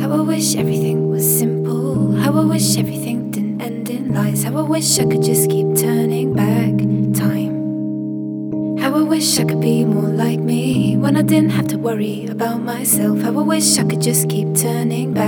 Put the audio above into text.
How I wish everything was simple. How I wish everything didn't end in lies. How I wish I could just keep turning back time. How I wish I could be more like me, when I didn't have to worry about myself. How I wish I could just keep turning back